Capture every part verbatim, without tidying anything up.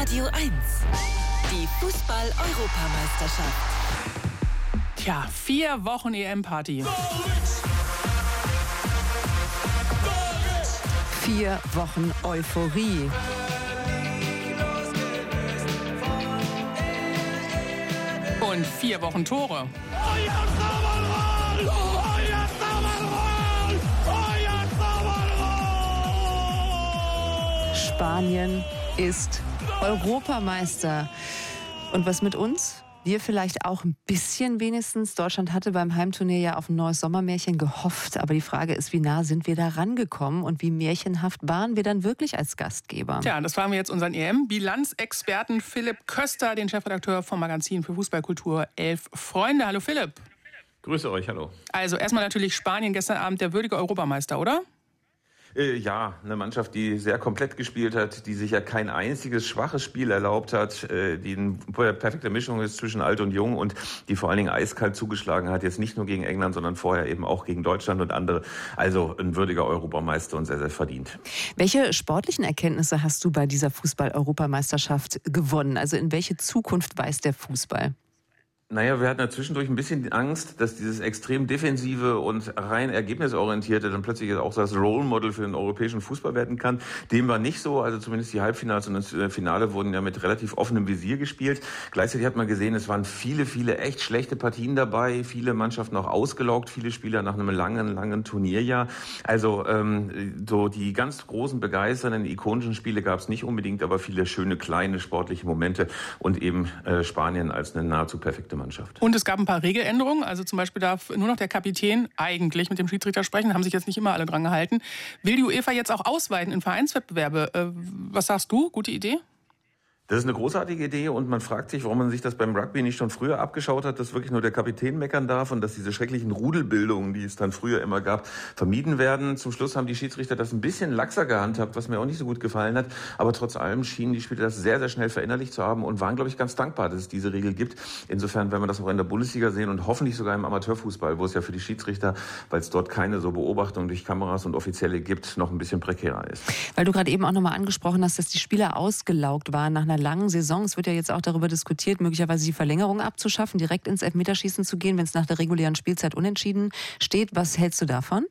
Radio eins. Die Fußball-Europameisterschaft. Tja, vier Wochen E M-Party. Vier Wochen Euphorie. Und vier Wochen Tore. Spanien ist Europameister. Und was mit uns? Wir vielleicht auch ein bisschen wenigstens. Deutschland hatte beim Heimturnier ja auf ein neues Sommermärchen gehofft. Aber die Frage ist, wie nah sind wir da rangekommen und wie märchenhaft waren wir dann wirklich als Gastgeber? Tja, das fragen wir jetzt unseren E M-Bilanzexperten Philipp Köster, den Chefredakteur vom Magazin für Fußballkultur Elf Freunde. Hallo Philipp. Grüße euch, hallo. Also erstmal natürlich Spanien gestern Abend der würdige Europameister, oder? Äh, ja, eine Mannschaft, die sehr komplett gespielt hat, die sich ja kein einziges schwaches Spiel erlaubt hat, äh, die eine perfekte Mischung ist zwischen alt und jung und die vor allen Dingen eiskalt zugeschlagen hat, jetzt nicht nur gegen England, sondern vorher eben auch gegen Deutschland und andere. Also ein würdiger Europameister und sehr, sehr verdient. Welche sportlichen Erkenntnisse hast du bei dieser Fußball-Europameisterschaft gewonnen? Also in welche Zukunft weist der Fußball? Naja, wir hatten ja zwischendurch ein bisschen Angst, dass dieses extrem defensive und rein ergebnisorientierte dann plötzlich auch das Role Model für den europäischen Fußball werden kann. Dem war nicht so, also zumindest die Halbfinals und das Finale wurden ja mit relativ offenem Visier gespielt. Gleichzeitig hat man gesehen, es waren viele, viele echt schlechte Partien dabei, viele Mannschaften auch ausgelaugt, viele Spieler nach einem langen, langen Turnierjahr. Also ähm, so die ganz großen, begeisternden, ikonischen Spiele gab es nicht unbedingt, aber viele schöne, kleine sportliche Momente und eben äh, Spanien als eine nahezu perfekte Mannschaft. Und es gab ein paar Regeländerungen. Also zum Beispiel darf nur noch der Kapitän eigentlich mit dem Schiedsrichter sprechen. Haben sich jetzt nicht immer alle dran gehalten. Will die UEFA jetzt auch ausweiten in Vereinswettbewerbe? Äh, was sagst du? Gute Idee? Das ist eine großartige Idee und man fragt sich, warum man sich das beim Rugby nicht schon früher abgeschaut hat, dass wirklich nur der Kapitän meckern darf und dass diese schrecklichen Rudelbildungen, die es dann früher immer gab, vermieden werden. Zum Schluss haben die Schiedsrichter das ein bisschen laxer gehandhabt, was mir auch nicht so gut gefallen hat. Aber trotz allem schienen die Spieler das sehr, sehr schnell verinnerlicht zu haben und waren, glaube ich, ganz dankbar, dass es diese Regel gibt. Insofern werden wir das auch in der Bundesliga sehen und hoffentlich sogar im Amateurfußball, wo es ja für die Schiedsrichter, weil es dort keine so Beobachtung durch Kameras und Offizielle gibt, noch ein bisschen prekärer ist. Weil du gerade eben auch nochmal angesprochen hast, dass die Spieler ausgelaugt waren nach einer langen Saison. Es wird ja jetzt auch darüber diskutiert, möglicherweise die Verlängerung abzuschaffen, direkt ins Elfmeterschießen zu gehen, wenn es nach der regulären Spielzeit unentschieden steht. Was hältst du davon?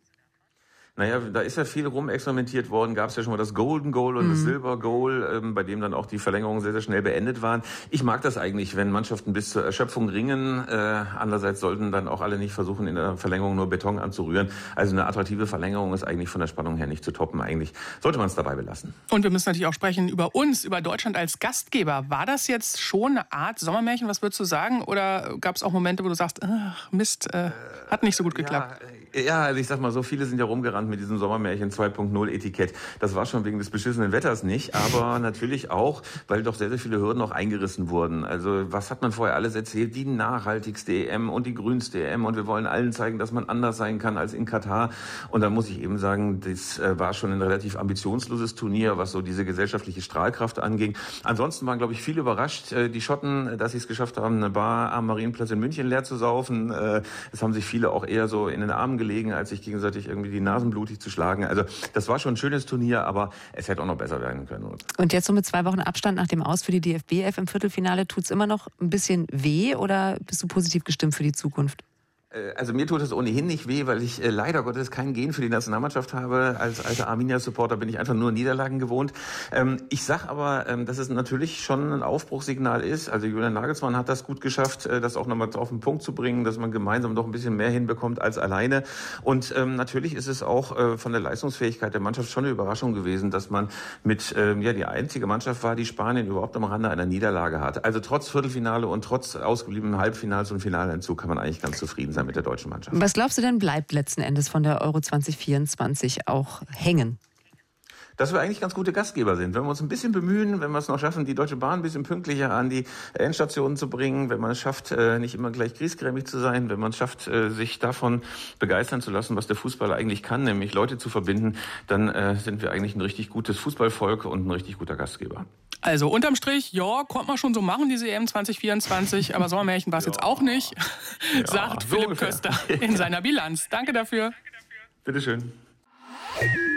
Naja, da ist ja viel rumexperimentiert worden. Gab es ja schon mal das Golden Goal und mhm. das Silver Goal, ähm, bei dem dann auch die Verlängerungen sehr, sehr schnell beendet waren. Ich mag das eigentlich, wenn Mannschaften bis zur Erschöpfung ringen. Äh, andererseits sollten dann auch alle nicht versuchen, in der Verlängerung nur Beton anzurühren. Also eine attraktive Verlängerung ist eigentlich von der Spannung her nicht zu toppen. Eigentlich sollte man es dabei belassen. Und wir müssen natürlich auch sprechen über uns, über Deutschland als Gastgeber. War das jetzt schon eine Art Sommermärchen, was würdest du sagen? Oder gab es auch Momente, wo du sagst, ach, Mist, äh, hat nicht so gut geklappt? Ja, ja, also ich sag mal so, viele sind ja rumgerannt mit diesem Sommermärchen zwei Punkt null Etikett. Das war schon wegen des beschissenen Wetters nicht, aber natürlich auch, weil doch sehr, sehr viele Hürden auch eingerissen wurden. Also was hat man vorher alles erzählt? Die nachhaltigste E M und die grünste E M und wir wollen allen zeigen, dass man anders sein kann als in Katar. Und da muss ich eben sagen, das war schon ein relativ ambitionsloses Turnier, was so diese gesellschaftliche Strahlkraft anging. Ansonsten waren, glaube ich, viele überrascht, die Schotten, dass sie es geschafft haben, eine Bar am Marienplatz in München leer zu saufen. Es haben sich viele auch eher so in den Armen gelegen, als sich gegenseitig irgendwie die Nasen blutig zu schlagen. Also das war schon ein schönes Turnier, aber es hätte auch noch besser werden können. Und jetzt so mit zwei Wochen Abstand nach dem Aus für die D F B elf im Viertelfinale, tut es immer noch ein bisschen weh oder bist du positiv gestimmt für die Zukunft? Also mir tut es ohnehin nicht weh, weil ich äh, leider Gottes kein Gen für die Nationalmannschaft habe. Als alter Arminia-Supporter bin ich einfach nur Niederlagen gewohnt. Ähm, ich sag aber, ähm, dass es natürlich schon ein Aufbruchssignal ist. Also Julian Nagelsmann hat das gut geschafft, äh, das auch nochmal auf den Punkt zu bringen, dass man gemeinsam doch ein bisschen mehr hinbekommt als alleine. Und ähm, natürlich ist es auch äh, von der Leistungsfähigkeit der Mannschaft schon eine Überraschung gewesen, dass man mit, ähm, ja, die einzige Mannschaft war, die Spanien überhaupt am Rande einer Niederlage hat. Also trotz Viertelfinale und trotz ausgebliebenen Halbfinals und Finaleinzug kann man eigentlich ganz zufrieden sein mit der deutschen Mannschaft. Was glaubst du denn, bleibt letzten Endes von der Euro zwanzig vierundzwanzig auch hängen? Dass wir eigentlich ganz gute Gastgeber sind. Wenn wir uns ein bisschen bemühen, wenn wir es noch schaffen, die Deutsche Bahn ein bisschen pünktlicher an die Endstationen zu bringen, wenn man es schafft, nicht immer gleich griesgrämig zu sein, wenn man es schafft, sich davon begeistern zu lassen, was der Fußball eigentlich kann, nämlich Leute zu verbinden, dann sind wir eigentlich ein richtig gutes Fußballvolk und ein richtig guter Gastgeber. Also unterm Strich, ja, konnte man schon so machen, diese E M zwanzig vierundzwanzig, aber Sommermärchen war es ja. jetzt auch nicht, ja, sagt so Philipp ungefähr. Köster in seiner Bilanz. Danke dafür. Bitteschön.